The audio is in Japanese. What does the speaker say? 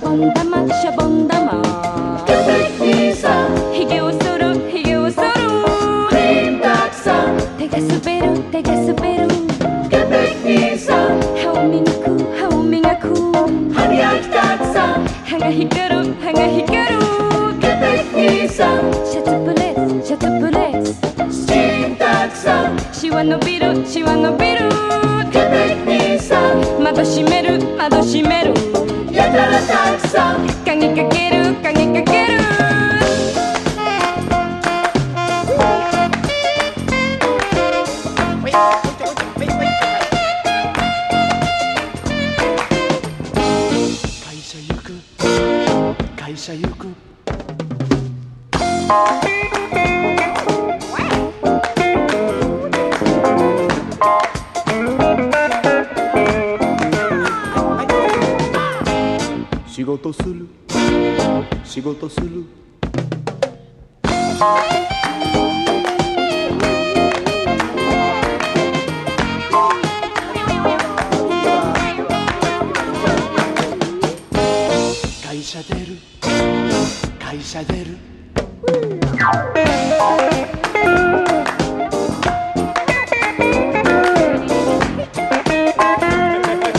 ボン玉シャボン玉血液さんひげを剃るひげを剃るクリームたくさん手が滑る手が滑る血液さん歯を磨く歯を磨く歯磨きたくさん歯が光る歯が光る血液さんシャツプレスシャツプレススチームたくさんシワ伸びるシワ伸びる血液さん窓閉める窓閉めるやたらたくさん鍵かける鍵かける会社行く会社行く仕事する仕事する会社出る会社出る